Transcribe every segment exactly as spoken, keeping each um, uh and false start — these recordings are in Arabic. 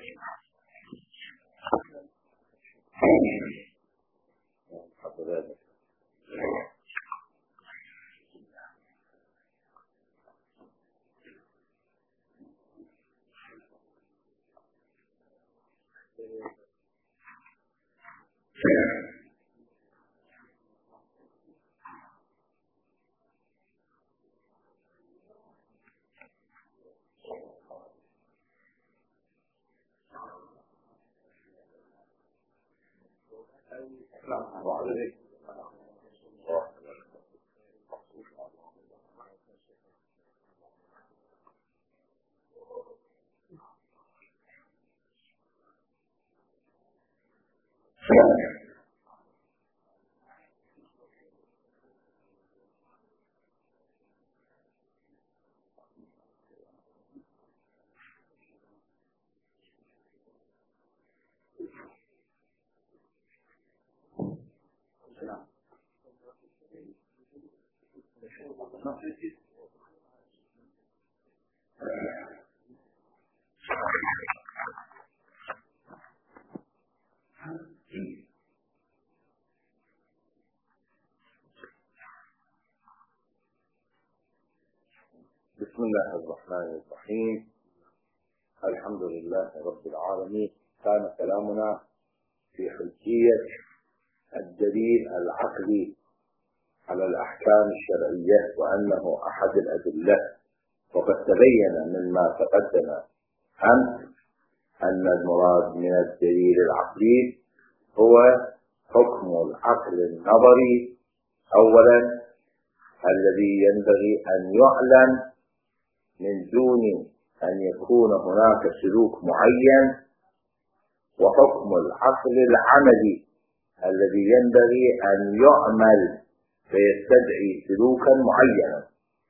بسم الله الرحمن الرحيم. الحمد لله رب العالمين. كان كلامنا في حجية الدليل العقلي على الأحكام الشرعية وأنه أحد الأدلة، وقد تبين مما تقدم أمس أن المراد من الدليل العقلي هو حكم العقل النظري أولا الذي ينبغي أن يعلم من دون أن يكون هناك سلوك معين، وحكم العقل العملي الذي ينبغي أن يعمل فيستدعي سلوكا معينا.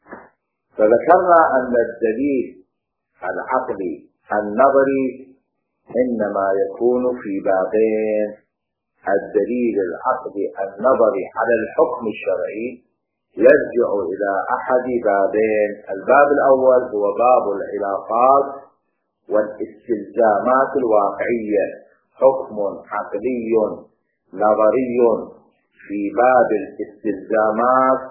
فذكرنا أن الدليل العقلي النظري إنما يكون في بابين: الدليل العقلي النظري على الحكم الشرعي يرجع إلى أحد بابين. الباب الأول هو باب العلاقات والاستلزامات الواقعية، حكم عقلي نظري في باب الاستلزامات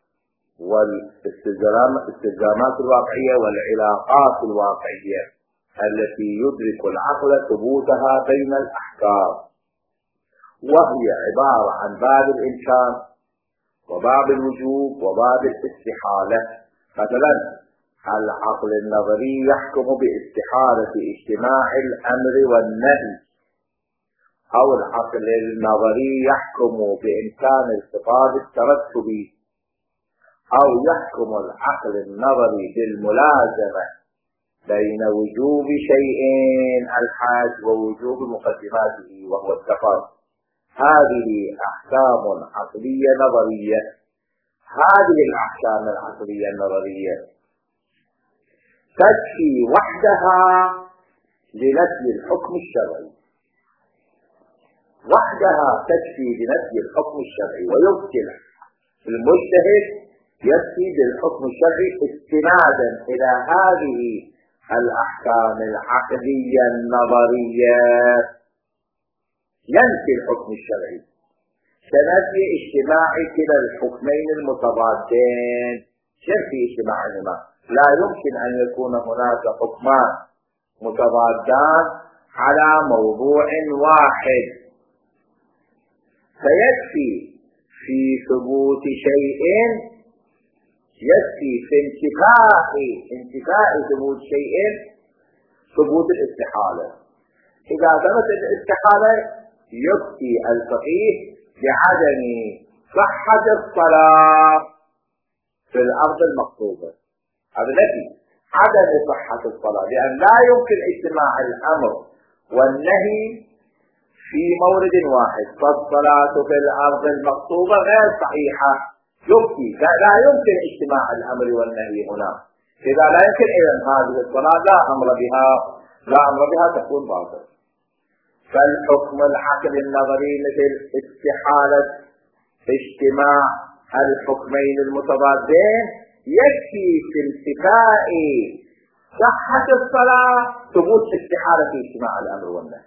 والاستلزامات الواقعية والعلاقات الواقعية التي يدرك العقل ثبوتها بين الأحكام، وهي عبارة عن باب الإمكان وباب الوجوب وباب الاستحالة. مثلا العقل النظري يحكم باستحالة اجتماع الأمر والنهي، أو العقل النظري يحكم بإمكان الخطاب الترتبي، أو يحكم العقل النظري بالملازمة بين وجوب شيئين الحج ووجوب مقدماته وهو السفر. هذه أحكام عقلية نظرية. هذه الأحكام العقلية النظرية تكفي وحدها لنفي الحكم الشرعي، وحدها تكفي لنفي الحكم الشرعي، ويمكن المجتهد يكفي بالحكم الشرعي استنادا إلى هذه الأحكام العقلية النظرية ينفي الحكم الشرعي كنفي اجتماع كلا الحكمين المتضادين. شرط اجتماعهما، لا يمكن أن يكون هناك حكمان متضادان على موضوع واحد. فيكفي في ثبوت شيء، يكفي في انتفاء انتفاء ثبوت شيء ثبوت الاستحالة. إذا ثبتت الاستحالة يكفي الفقيه بعدم صحة الصلاة في الأرض المقصودة. هذا نفي عدم صحة الصلاة، لأن لا يمكن اجتماع الأمر والنهي في مورد واحد، فالصلاة في الأرض المقصودة غير صحيحة. يكفي لا يمكن اجتماع الأمر والنهي هنا. إذا لا يمكن إذن هذه الصلاة لا أمر بها لا أمر بها تكون باطل. فالحكم العقل النظري مثل استحالة اجتماع الحكمين المتضادين يكفي في انتفاء صحة الصلاة ثبوت استحالة في اجتماع الأمر والنهي.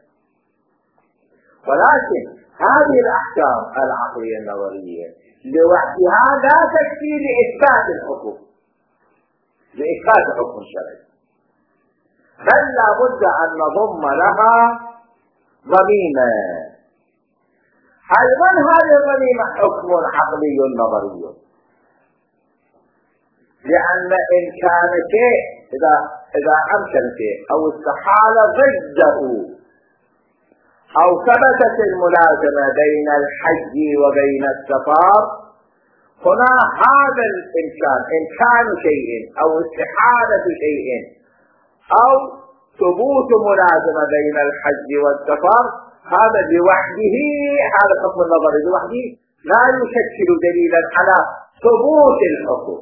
ولكن هذه الأحكام العقلية النظرية لوحدها لا تكفي لإثبات الحكم، لإثبات الحكم الشرعي، بل لا بد أن نضم لها ضميمة. أيضا هذه الضميمة حكم عقلي نظري، لأن إن كان شيء إذا إذا أمكن شيء أو استحال ضده أو ثبتت الملازمة بين الحج وبين السفر، هنا هذا الإمكان إمكان شيء أو استحالة شيء أو ثبوت ملازمة بين الحج والسفر، هذا لوحده، هذا الحكم النظري لوحده لا يشكل دليلا على ثبوت الحكم.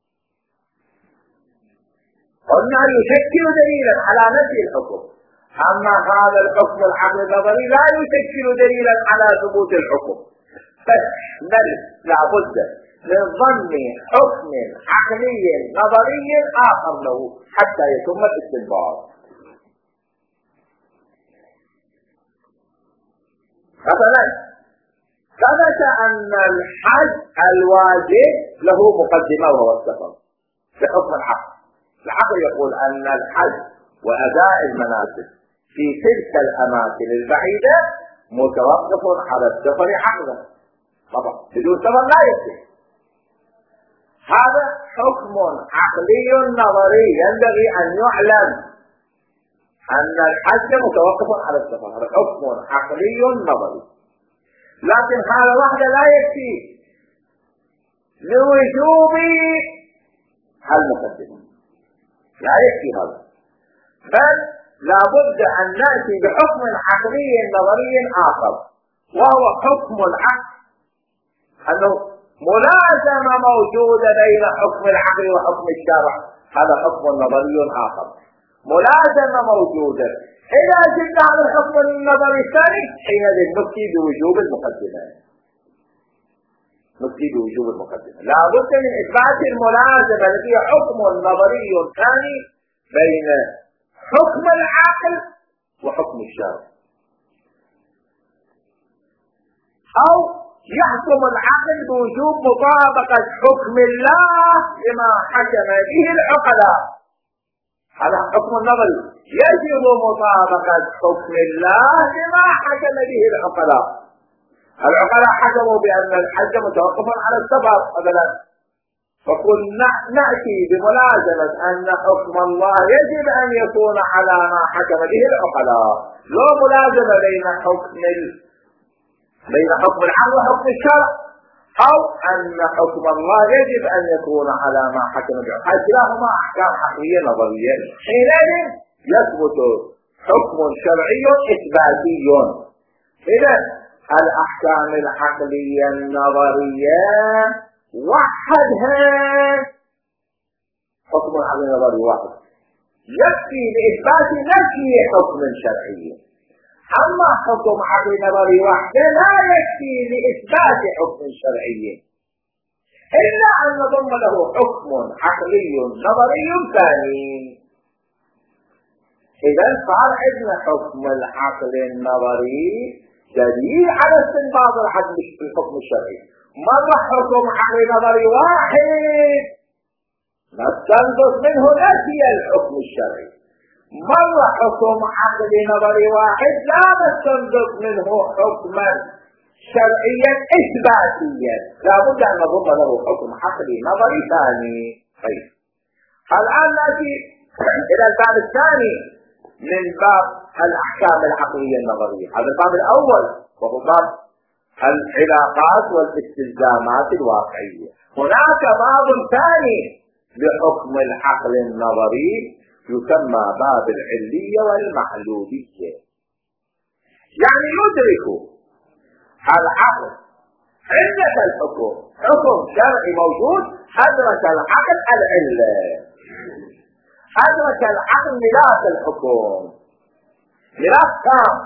قلنا يشكل دليلا على نفي الحكم، أما هذا الحكم العقلي النظري لا يشكل دليلا على ثبوت الحكم، بل لا بد من ضمن حكم عقلي نظري آخر له حتى يتم الاستنباط. مثلا ثبت أن الحج الواجب له مقدمة وهو السفر في حكم العقل. العقل يقول أن الحج وأداء المناسك في تلك الأماكن البعيدة متوقف على السفر عقلا، طبعا بدون سفر لا يصح. هذا حكم عقلي نظري ينبغي أن يعلم أن الحج متوقف على السفر، هذا حكم عقلي نظري. لكن هذا وحده لا يكفي لوجوب المقدمة، لا يكفي هذا، بل لا بد أن نأتي بحكم عقلي نظري آخر، وهو حكم العقل أنه ملازمة موجودة بين حكم العقل وحكم الشرع، هذا حكم نظري آخر، ملازمة موجودة. إذا جئنا على الحكم النظري الثاني حينئذ نفتي بوجوب المقدمة، نفتي بوجوب المقدمة. لا بد من إثبات الملازمة التي هي حكم نظري ثاني بين حكم العقل وحكم الشرع، أو يحكم العقل بوجوب مطابقة حكم الله لما حكم به العقلاء، هذا حكم النظري، يجب مطابقة حكم الله لما حكم به العقلاء. العقلاء حكموا بأن الحج متوقف على السفر مثلا، فقلنا نأتي بملازمة أن حكم الله يجب أن يكون على ما حكم به العقلاء، لا ملازمة بين حكم ال... بين حكم العقل وحكم الشرع، أو أن حكم الله يجب أن يكون على ما حكم به العقلاء، كلاهما أحكام عقلية نظرية. حينئذ يثبت حكم شرعي إثباتي. إذا الأحكام العقلية النظرية وحدها حكم عقلي نظري واحد يكفي لإثبات نفي حكم شرعي، أما حكم عقلي نظري واحد لا يكفي لإثبات حكم شرعي إلا أن نضم له حكم عقلي نظري ثاني. إذا صار عندنا حكم العقل النظري دليل على استنباط الحد في الحكم الشرعي، مرة حكم عقلي نظري واحد نستنبط منه نفي الحكم الشرعي، مرة حكم عقلي نظري واحد لا نستنبط منه حكما شرعيا إثباتيا، لا بد أن نضم له حكم عقلي نظري ثاني. طيب الآن نأتي إلى الباب الثاني من باب الأحكام العقلية النظرية. هذا الباب الأول وهو باب العلاقات والاستلزامات الواقعية. هناك باب ثاني لحكم العقل النظري يسمى باب العلية والمحلولية، يعني يدرك العقل علة الحكم، حكم شرعي موجود أدرك العقل العلة، أدرك العقل ميراث الحكم، ميراث تام،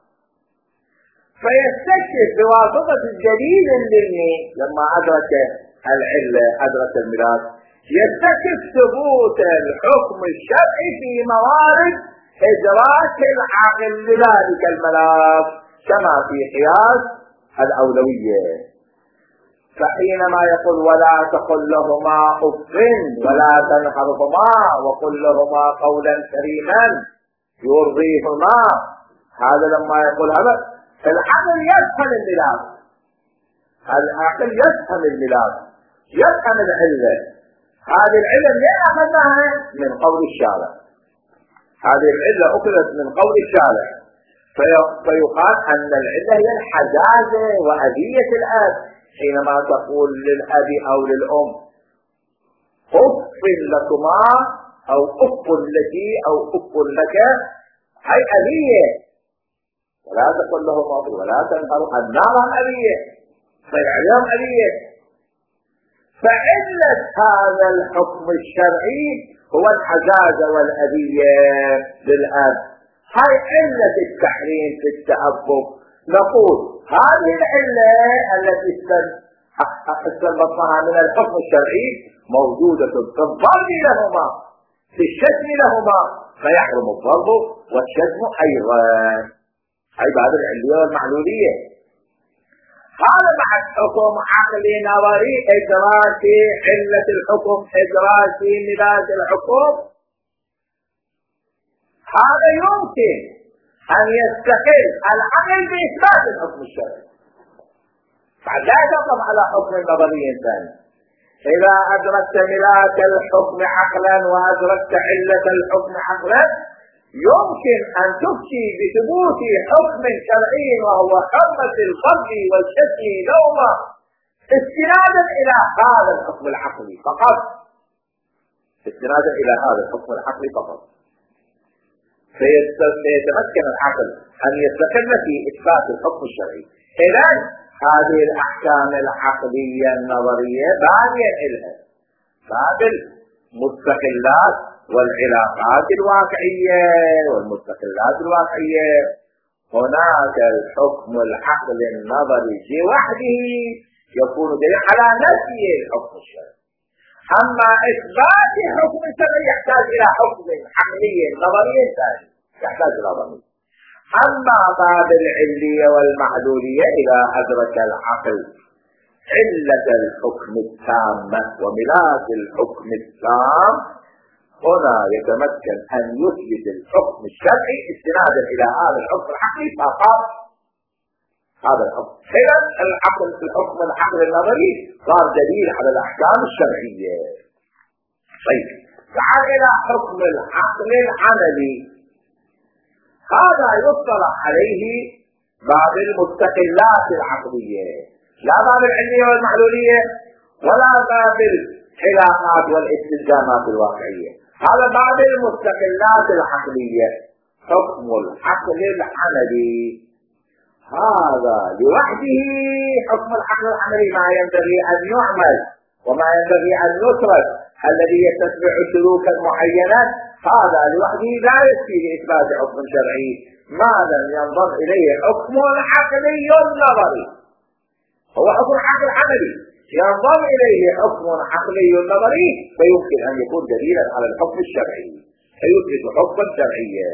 فيستكشف بواسطة الدليل العلمي لما أدرك العلة أدرك الميراث، يرتكب ثبوت الحكم الشرعي في موارد إدراك العقل لذلك الملف كما في قياس الأولوية. فحينما يقول ولا تقل لهما أف ولا تنهرهما وقل لهما قولا كريما يرضيهما، هذا لما يقول هذا العقل يفهم الملاك، العقل يفهم الملاك، يفهم العلة. هذه العلة ليه أخذناها؟ من قول الشارع. هذه العلة أخذت من قول الشارع، فيقال أن العلة هي الحجازة وأذية الأب. حينما تقول للأب أو للأم أف لكما أو أف لك أو أف لك، هي أذية، ولا تقل لهما ولا تنهروا النار أذية، فالعلم أذية. فعلة هذا الحكم الشرعي هو الحجازة والأذية للأب. هاي علة التحريم في التأبب. نقول هذه العلة التي استنبطناها من الحكم الشرعي موجودة في الضرب لهما، في الشتم لهما، فيحرم الضرب والشتم أيضا. هاي بعد العلية والمعلولية. هذا بعد حكم عقلي نظري إدراكي علة الحكم إدراكي ملاك الحكم. هذا يمكن أن يستقل العقل بإثبات الحكم الشرعي، بعد لا يتوقف على حكم نظري ثاني. إذا أدركت ملاك الحكم عقلا وأدركت علة الحكم عقلا يمكن أن تفتي بثبوت حكم شرعي وهو حرمة القتل والشتم لهما استنادا إلى هذا الحكم العقلي فقط، استنادا إلى هذا الحكم العقلي فقط. فيتمكن العقل أن يستقل في إثبات الحكم الشرعي. إذن هذه الأحكام العقلية النظرية باقية لها باب المستقلات والعلاقات الواقعية والمستقلات الواقعية. هناك الحكم العقل النظري لوحده يكون دليل على نفي الحكم الشرعي. أما إثبات حكم الشرعي يحتاج إلى حكم عقلي نظري ثاني، يحتاج إلى ضمير. أما باب العلية والمعلولية إذا أدرك العقل علة الحكم التامة وملاك الحكم التام هنا يتمكن أن يثبت الحكم الشرعي استنادا إلى هذا الحكم العقلي فقط. هذا الحكم إذن العقل الحكم العقل النظري صار دليل على الأحكام الشرعية. طيب تعال إلى حكم العقل العملي. هذا يطلع عليه باب المستقلات العقلية، لا باب العلمية والمعلولية ولا باب العلاقات والاستلزامات الواقعية. هذا باب المستقلات العقلية، حكم العقل العملي. هذا لوحده حكم العقل العملي ما ينبغي أن يعمل وما ينبغي أن يترك، الذي يتبع سلوكا معينا، هذا لوحده لا يكفي لإثبات حكم شرعي ما لم ينضم إليه حكم عقلي نظري. هو حكم عقل عملي ينضم إليه حكم عقلي نظري فيمكن أن يكون دليلا على الحكم الشرعي فيثبت حكما شرعيا.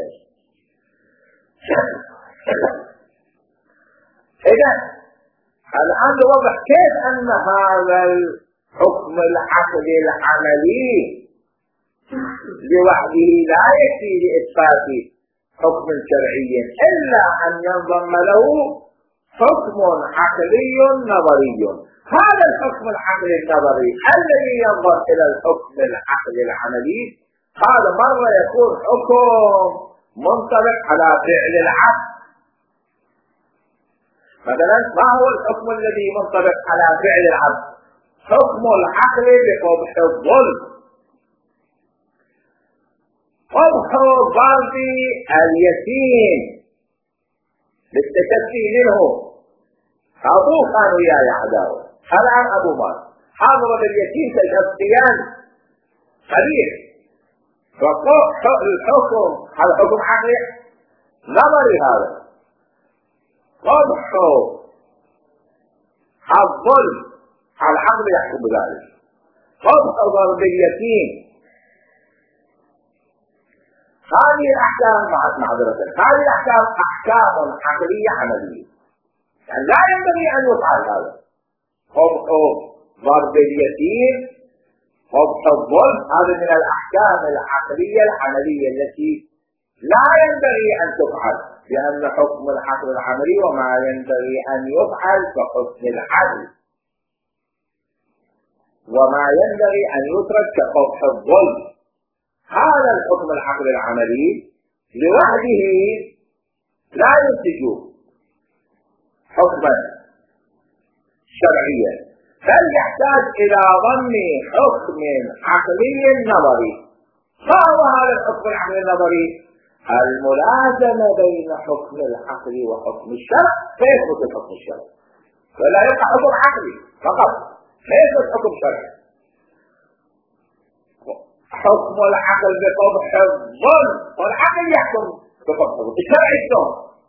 إذا الآن نوضح كيف أن هذا الحكم العقلي العملي لوحده لا يكفي لإثبات حكم شرعي إلا أن ينضم له حكم عقلي نظري. هذا الحكم العقلي النظري الذي ينظر إلى الحكم العقلي العملي هذا مرة يكون حكم منطبق على فعل العقل. مثلا ما هو الحكم الذي منطبق على فعل العبد؟ حكم العقل بقبح الظلم، قبح ضرب اليتيم بالتشفي منه. ابوه كانوا وياه عداوه، الان ابو مات حاضر باليتيم كالشخصيان قبيح، فقبح الحكم هذا حكم عقلي نظري. هذا قبح الظلم العقل يحكم بذلك. قبح ضرب اليتيم. هذه الأحكام معذرة هذه الأحكام أحكام عقلية عملية، يعني لا ينبغي أن يفعل هذا. قبح ضرب اليتيم، قبح الظلم، هذا من الأحكام العقلية العملية التي لا ينبغي أن تفعل، لأن حكم العقل العملي وما ينبغي أن يفعل كحكم العدل، وما ينبغي أن يترك كقبح الظلم. هذا الحكم العقل العملي لوحده لا ينتج حكما شرعيا، بل يحتاج إلى ضم حكم عقلي نظري. ما هو هذا الحكم العقلي النظري؟ الملازمة بين حكم العقل وحكم الشرع فيثبت الحكم الشرعي، فلا يبقى حكم عقلي فقط، فيثبت حكم شرعي. حكم العقل بقبح الظلم، والعقل يحكم بقبح الظلم، الشرع يحكم.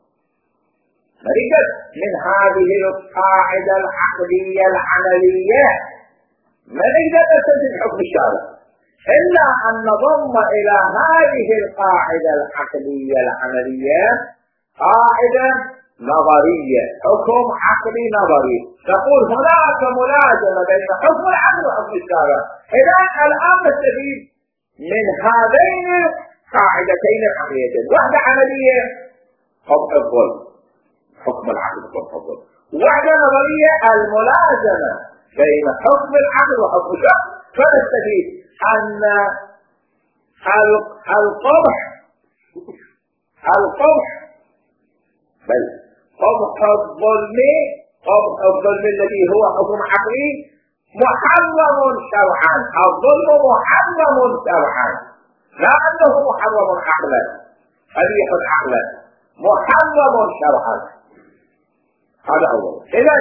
فريقة من هذه القاعدة العقلية العملية ما نقدر نستنتج حكم الشارع إلا أن نضم إلى هذه القاعدة العقلية العملية قاعدة نظرية، حكم عقلي نظري، تقول هناك ملازمة بين حكم العقل وحكم الشارع. إذا الآن نستفيد من هذين القاعدتين العقليتين، واحدة عملية قبح الظلم حكم العقل قبح الظلم، واحدة نظرية الملازمة بين حكم العقل وحكم الشرع. فنستفيد أن القبح القبح بل قبح الظلم قبح الظلم الذي هو حكم عقلي محرم شرعا. الظلم محرم شرعا، لا أنه محرم عقلا قبيح عقلا، محرم شرعا. هذا أول. إذن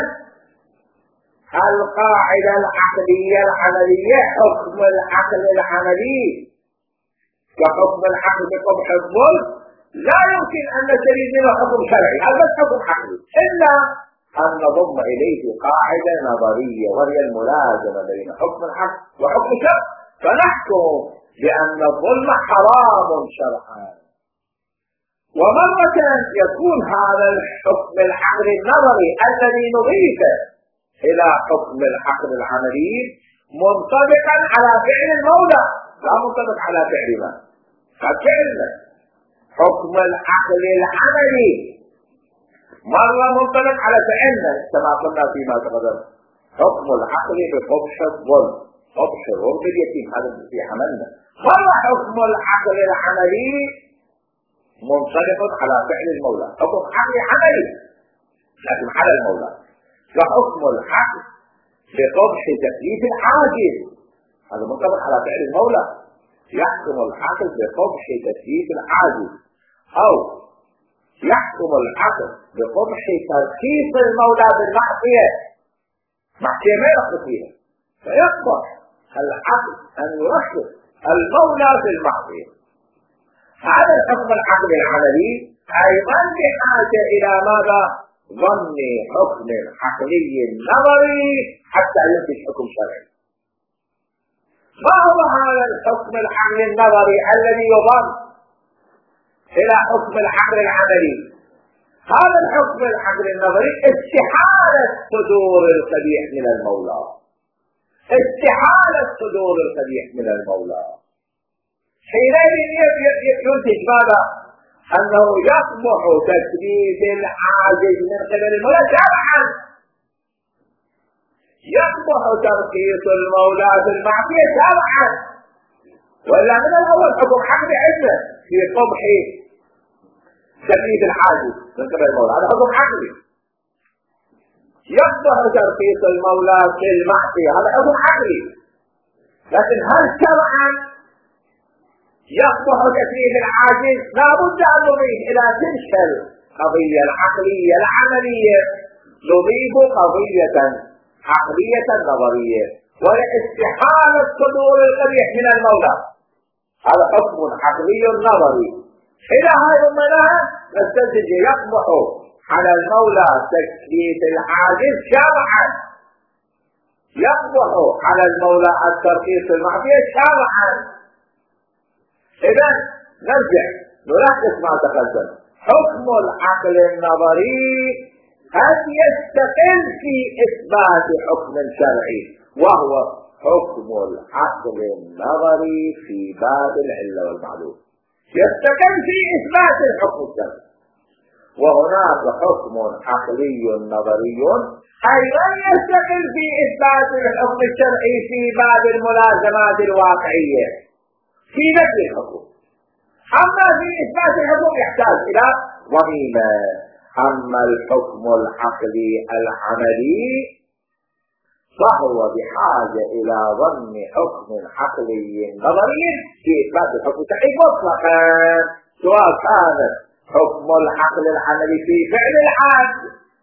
القاعدة العقلية العملية حكم العقل العملي كحكم العقل بقبح الظلم لا يمكن أن نستفيد منه حكم شرعي، هذا بس حكم عقلي، إلا أن نضم إليه قاعدة نظرية وهي الملازمة بين حكم العقل وحكم الشرع، فنحكم بأن الظلم حرام شرعا. ومرة يكون هذا الحكم العقلي النظري الذي نضيفه إلى حكم العقل العملي منطبقا على فعل المولى، لا منطبق على فعل ما ففعلنا. حكم العقل العملي مرة منطبق على فعلنا كما قلنا فيما تقدم، حكم العقل بقبح الظلم، قبح ضرب اليتيم، هذا في عملنا. مرة حكم العقل العملي منطبق على فعل المولى، حكم عقل عملي لكن على المولى. فحكم العقل بقبح تكليف العاجز، هذا منطبق على فعل المولى، يحكم العقل بقبح تكليف العاجز، أو يحكم العقل بقبح ترخيص المولى بالمعصية، معصية ما يرخص فيها، فيقبح العقل أن يرخص المولى في المعصية. هذا الحكم العقل العملي أيضا بحاجة إلى ماذا؟ ضمن حكم عقلي نظري حتى ينتج حكم شرعي. ما هو هذا الحكم العقلي النظري الذي يضم إلى حكم العقل العملي؟ هذا الحكم العقلي النظري استحالة صدور القبيح من المولى، استحالة صدور القبيح من المولى. حينئذ ينتج ماذا؟ أنه يصبح تكليف العاجز من قبل المولى شرعا، يصبح ترخيص المولى في المعصية شرعا. ولا من الأول حكم عقلي عندنا في قبح تكليف العاجز من قبل المولى، هذا حكم عقلي. يصبح ترخيص المولى في المعصية، هذا حكم عقلي. لكن هل شرعا يصبح تكليف العاجز؟ لا بد أن نضيف إلى تلك القضية العقلية العملية نضيف قضية عقلية نظرية، وهي استحالة صدور القبيح من المولى. هذا حكم عقلي نظري. إذا هاي أمناها نستنتج يصبح على المولى تكليف العاجز شرعا، يقبح على المولى الترخيص المعصية شرعا. إذا نرجع نلاحظ ما تقدم. حكم العقل النظري قد يستقل في إثبات حكم شرعي، وهو حكم العقل النظري في باب العلة والمعلوم، يستقل في إثبات الحكم الشرعي. وهناك حكم عقلي نظري أيضا يستقل في إثبات الحكم الشرعي في باب الملازمات الواقعية في نفس الحكم. أما في إثبات الحكم يحتاج إلى ضميمة. أما الحكم العقلي العملي فهو بحاجة إلى ضم حكم عقلي نظري في إثبات الحكم الشرعي مطلقا، سواء كان حكم العقل العملي في فعل العبد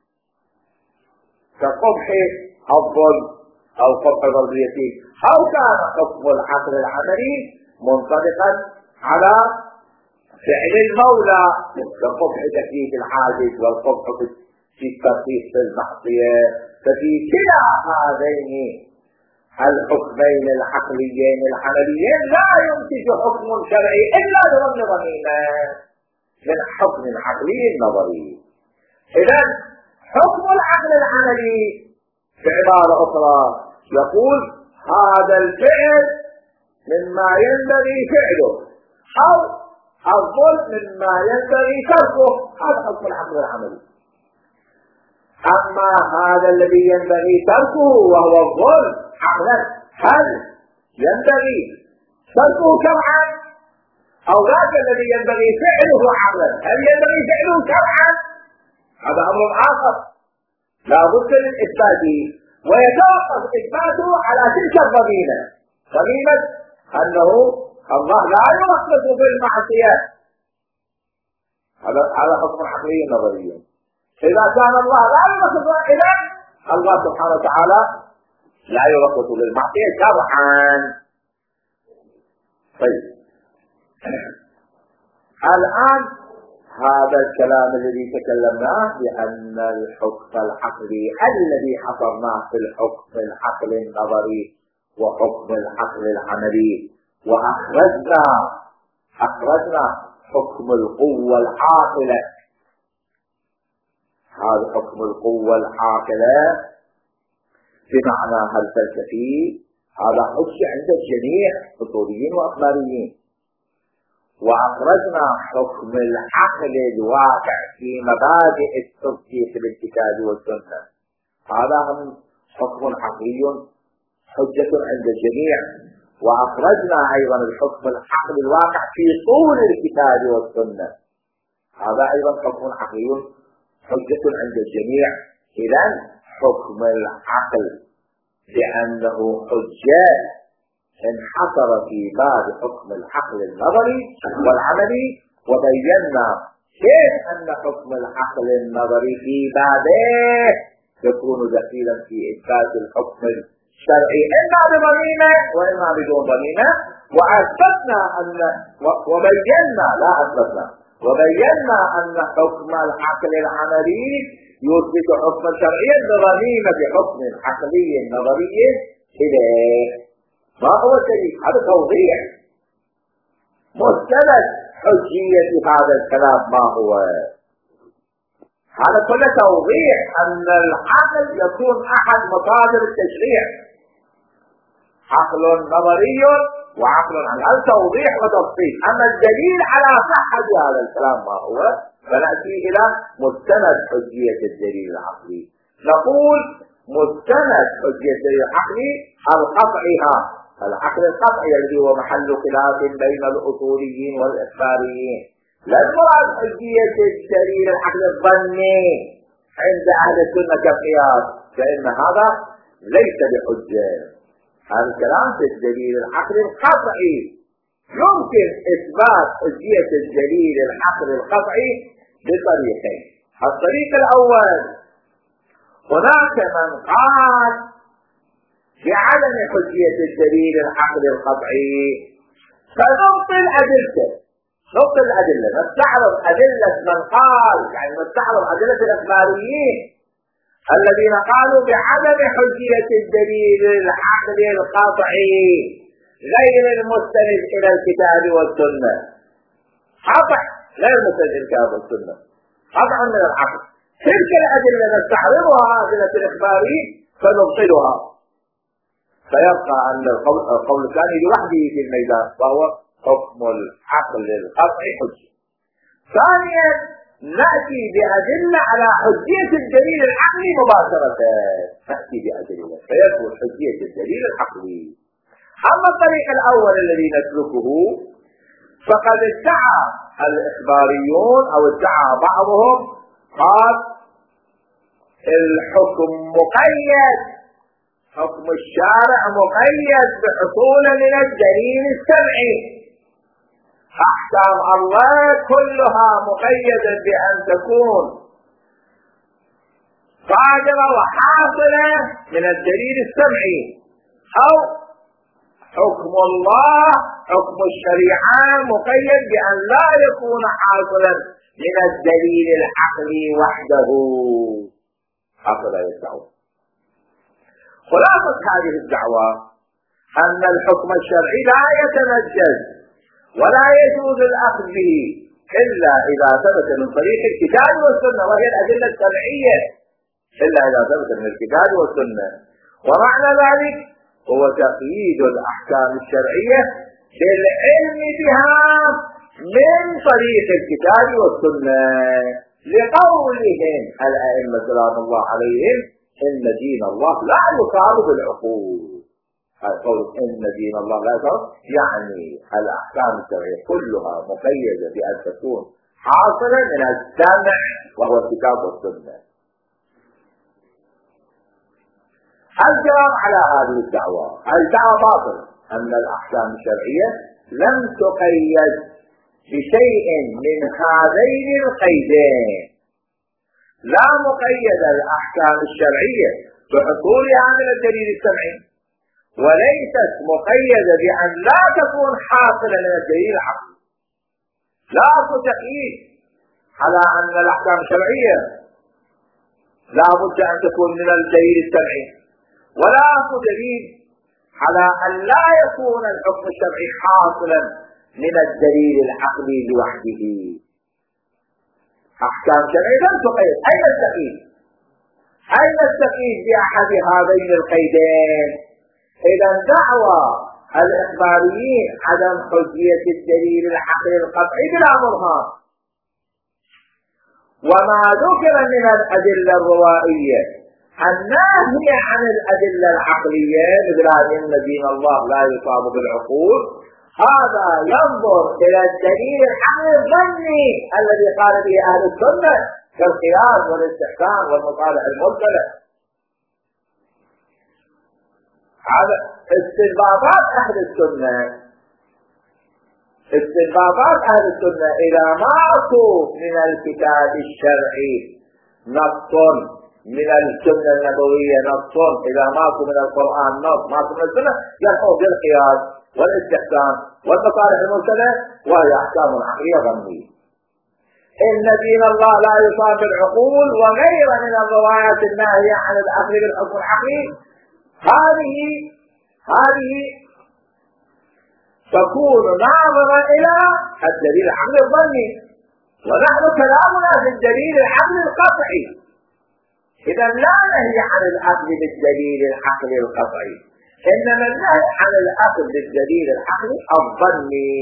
كقبح الظلم أو قبح الظلمية، أو كان حكم العقل العملي منطبقا على فعل المولى كقبح تكليف الحاجز والقبح في الترخيص في المعصية. ففي كلا هذين الحكمين العقليين العمليين لا ينتج حكم شرعي إلا بضمن ضميمة من حكم عقلي نظري. إذا حكم العقل العملي بعبارة أخرى يقول هذا الفعل مما ينبغي فعله، أو الظلم مما ينبغي تركه، هذا حكم العقل العملي. أما هذا الذي ينبغي تركه وهو الظلم عقلا، هل ينبغي تركه شرعا؟ أو ذاك الذي ينبغي فعله عقلا هل ينبغي فعله شرعا؟ هذا أمر آخر لا بد من إثباته، ويتوقف إثباته على تلك الضميمة، ضميمة أنه الله لا يوقف بالمعصية. هذا هذا حكم عقلي نظري. إذا كان الله لا يوقف، إذا الله سبحانه وتعالى لا يوقف بالمعصية شرعا. طيب الآن هذا الكلام الذي تكلمناه بأن الحكم العقلي الذي حصرناه في الحكم العقلي النظري وحكم العقل العملي، وأخرجنا أخرجنا حكم القوة العاقلة. هذا حكم القوة العاقلة بمعناها الفلسفي، هذا حجة عند الجميع أصوليين وأخباريين. وأخرجنا حكم العقل الواقع في مبادئ التصديق بالكتاب والسنة، هذا هم حكم عقلي حجة عند الجميع. وأخرجنا أيضا الحكم العقل الواقع في طول الكتاب والسنة، هذا أيضا حكم عقلي حجة عند الجميع. إذا حكم العقل لأنه حجة انحصر في باب حكم العقل النظري والعملي، وبينا كيف أن حكم العقل النظري في بابه يكون دخيلا في إثبات الحكم الشرعي إما بضميمة وإما بدون ضميمة. وأثبتنا أن وبينا لا أثبتنا وبينا أن حكم العقل العملي يثبت حكم شرعيا بضميمة حكم عقلي نظري إليه. ما هو الدليل؟ هذا توضيح مستند حجية هذا الكلام. ما هو هذا كله توضيح أن العقل يكون أحد مصادر التشريع، عقل نظري وعقل عملي، هذا توضيح وتفصيل. أما الدليل على صحة هذا الكلام ما هو؟ فنأتي إلى مستند حجية الدليل العقلي. نقول مستند حجية الدليل العقلي القطعها العقل القطعي الذي هو محل خلاف بين الأصوليين والإخباريين. لا المراد حجية الدليل العقل الظني عند أهل السنة كالقياس، فإن هذا ليس بحجة. هذا الكلام في الدليل العقل القطعي. يمكن إثبات حجية الدليل العقل القطعي بطريقين. الطريق الأول هناك من قال بعدم حجية الدليل العقل القطعي، فنبطل الأدلة نبطل الأدلة نستعرض أدلة من قال، يعني نستعرض أدلة الإخباريين الذين قالوا بعدم حجية الدليل العقلي القطعي غير المستند إلى الكتاب والسنة. قطع غير مستند إلى الكتاب والسنة، قطع من العقل. تلك الأدلة نستعرضها أدلة الإخباري فنبطلها، فيبقى أن القول الثاني لوحده في الميدان وهو حكم العقل القطعي حجة. ثانيا نأتي بأدلة على حجية الدليل العقلي مباشرة، نأتي بأدلة فيثبت حجية الدليل العقلي. أما الطريق الأول الذي نسلكه فقد ادعى الإخباريون أو ادعى بعضهم قال الحكم مقيد، حكم الشارع مقيد بحصول من الدليل السمعي. أحكام الله كلها مقيدة بأن تكون صادرة وحاصلة من الدليل السمعي، أو حكم الله حكم الشريعة مقيد بأن لا يكون حاصلا من الدليل العقلي وحده. هكذا يدعون. خلاصة هذه الدعوة أن الحكم الشرعي لا يتنجز ولا يجوز الأخذ به إلا إذا ثبت من طريق الكتاب والسنة، وهي الأدلة الشرعية، إلا إذا ثبت من الكتاب والسنة. ومعنى ذلك هو تقييد الأحكام الشرعية بالعلم بها من طريق الكتاب والسنة، لقولهم الأئمة سلام الله عليهم إن دين الله لا يقام بالعقول. هذا قول إن دين الله لا يقام، يعني الأحكام الشرعية كلها مقيدة بأن تكون حاصلة من السمع وهو الكتاب والسنة. الجواب على هذه الدعوة، الدعوة باطل، أن الأحكام الشرعية لم تقيد بشيء من هذين القيدين. لا مقيد الأحكام الشرعية بحصولها من الدليل السمعي، وليست مقيدة بأن لا تكون حاصلة من الدليل العقلي. لا تقييد على أن الأحكام الشرعية لا بد أن تكون من الدليل السمعي، ولا دليل على أن لا يكون الحكم الشرعي حاصلا من الدليل العقلي لوحده. أحكام شرعية لم تقيد. أين التقييد؟ أين التقييد بأحد هذين القيدين؟ إذا دعوى الإخباريين عدم حجية الدليل العقلي القطعي بلا برهان، وما ذكر من الأدلة الروائية الناهية عن الأدلة العقلية مثل أن دين الله لا يصاب بالعقول، هذا ينظر إلى الدليل العقلي الظني الذي قال به أهل السنة كالقياس والاستحسان والمصالح المرسلة. هذا استنباطات أهل السنة، استنباطات أهل السنة إذا ماكو من الكتاب الشرعي نص، من السنة النبوية نص، إذا ماكو من القرآن نص، ماكو من السنة، يلحق بالقياس والاستحسان والمصالح المرسلة، وهي أحكام عقلية ظنية. إن دين الله لا يصاب بالعقول وغير من الروايات الناهية عن الأخذ بالحكم العقلي، هذه هذه تكون ناظرة إلى الدليل العقلي الظني، ونحن كلامنا في الدليل العقلي القطعي. إذا لا نهي عن الأخذ بالدليل العقلي القطعي، إنما النهي عن الأخذ بالدليل العقلي الظني.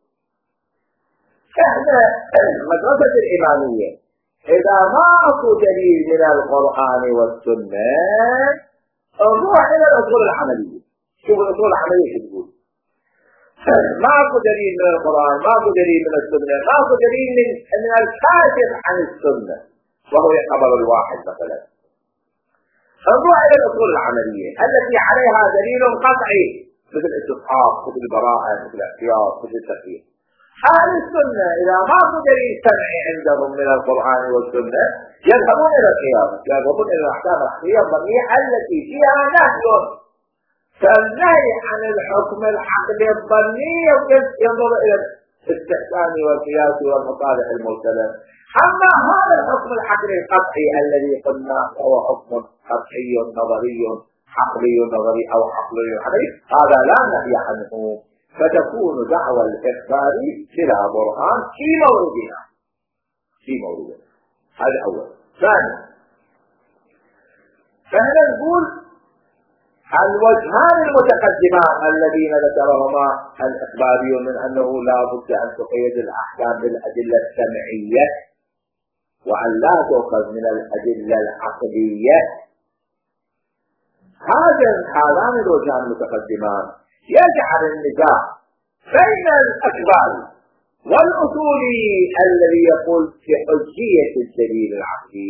إحنا مدرسة الإمامية إذا ما أكو دليل من القرآن والسنة نروح إلى الأصول العملية. شوف الأصول العملية شو تقول؟ ما أكو دليل من القرآن، ما أكو دليل من السنة، ما أكو دليل من من الكاشف عن السنة وهو يقبل الواحد مثلا. نروح إلى الأصول العملية التي عليها دليل قطعي مثل الاستصحاب، مثل البراءة، مثل الاحتياط، مثل التخيير. أهل السنة إذا ما أكو دليل سمعي عندهم من القرآن والسنة يذهبون إلى القياس، يذهبون إلى الأحكام العقلية الظنية التي فيها نهي. فالنهي عن الحكم العقلي الظني ينظر إلى الاستحسان والقياس والمصالح المرسلة. أما هذا الحكم العقلي القطعي الذي قلنا هو حكم قطعي نظري عقلي نظري أو عقلي عقلي، هذا لا نهي عنه، فتكون دعوى الإخبار بلا برهان في موردها في موردها. هذا أول. ثاني، فهنا نقول الوجهان المتقدمان الذين ذكرهما الإخباري من أنه لا بد أن تقيد الأحكام بالأدلة السمعية وأن لا تؤخذ من الأدلة العقلية، هذان الوجهان المتقدمان يجعل النزاع بين الأخباري والأصولي الذي يقول في حجية الدليل العقلي.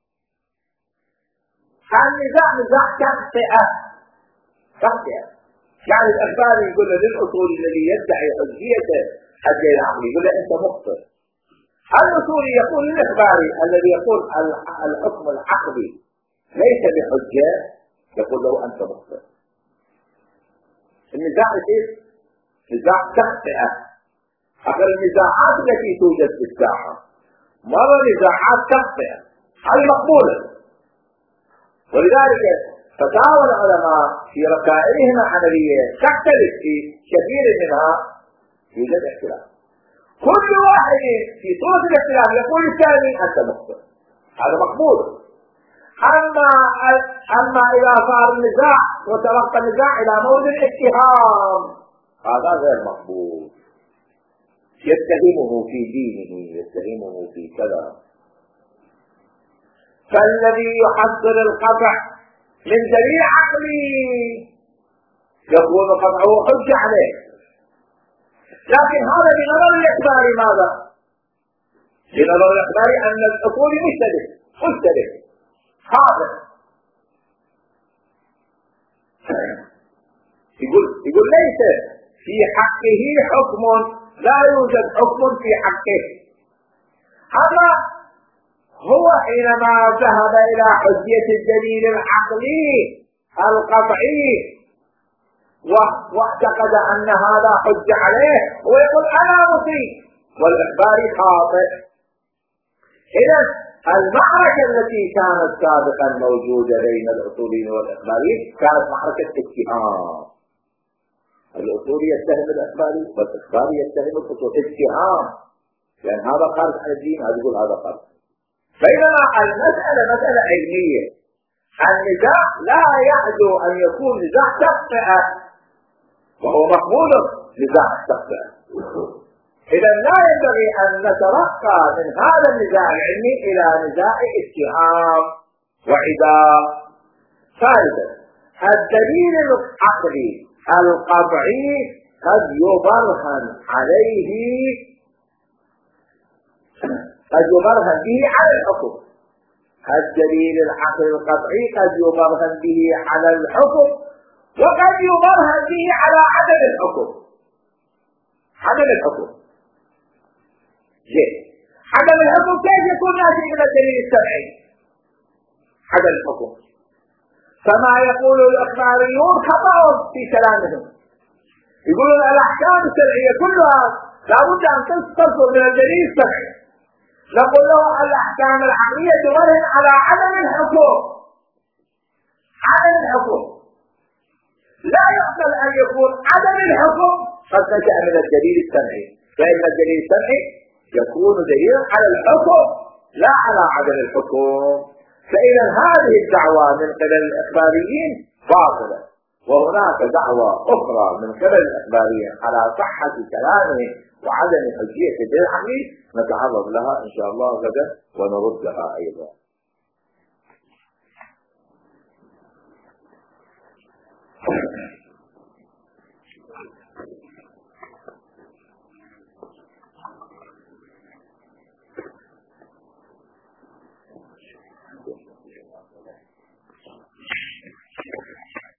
النزاع نزاع تخطئة تخطئة يعني الأخباري يقول للأصولي الذي يدعي حجية الدليل العقلي يقول له أنت مخطئ. الأصولي يقول للإخباري الذي يقول الحكم العقلي ليس بحجة يقول له أنت مخطئ. النزاع كيف؟ نزاع تخطئة. أخر النزاعات التي توجد في الساحة مرة نزاعات تخطئة، هذه مقبولة. ولذلك فتاوى العلماء في رسائلهم الحنبلية تختلف في كثير منها، يوجد اختلاف. كل واحد في صورة الاختلاف يقول الثاني أنت مخطئ، هذا مقبول. أما أما إذا صار النزاع وترقى النزاع إلى مورد الاتهام هذا غير مقبول، يتهمه في دينه، يتهمه في كذا. فالذي يحصل القطع من دليل عقلي يكون قطعه حجة عليه، لكن هذا بنظر الإخباري ماذا؟ بنظر الإخباري أن الأصول مشتبه مشتبه هذا يقول يقول ليس في حقه حكم، لا يوجد حكم في حقه. هذا هو حينما ذهب إلى حجية الدليل العقلي القطعي واعتقد أن هذا حجة عليه ويقول أنا مصيب والإخباري خاطئ. إذا المعركة التي كانت سابقا موجودة بين الأصوليين والإخباريين كانت معركة اتهام. الأصولي يتهم الإخباري والإخباري يتهم الأصول، اتهام، لأن يعني هذا خارج عن الدين هذا يقول هذا خارج. بينما المسألة مسألة علمية، النزاع لا يعدو أن يكون نزاع تخطئة وهو مقبول نزاع تخطئة. إذا لا ينبغي أن نترقى من هذا النزاع العلمي إلى نزاع اتهام وعداء. ثالثا، الدليل العقلي القطعي قد يبرهن عليه قد يبرهن به على الحكم. الدليل العقلي القطعي قد يبرهن به على الحكم وقد يبرهن به على عدم الحكم. عدم الحكم ليه؟ عدم الحكم كيف يكون ناتج من الدليل السمعي؟ عدم الحكم فما يقول الإخباريون خطأ في كلامهم، يقولون الأحكام الشرعية كلها لابد أن تصدر من الدليل السمعي. نقول له الأحكام العقلية تبرهن على عدم الحكم. عدم الحكم لا يقبل أن يكون عدم الحكم قد نشأ من الدليل السمعي، فإن الدليل السمعي يكون دليلا على الحكم لا على عدم الحكم. فإذا هذه الدعوة من قبل الإخباريين باطلة، وهناك دعوة أخرى من قبل الإخباريين على صحة كلامه وعدم حجية الدليل العقلي نتعرض لها إن شاء الله غدا ونردها أيضا.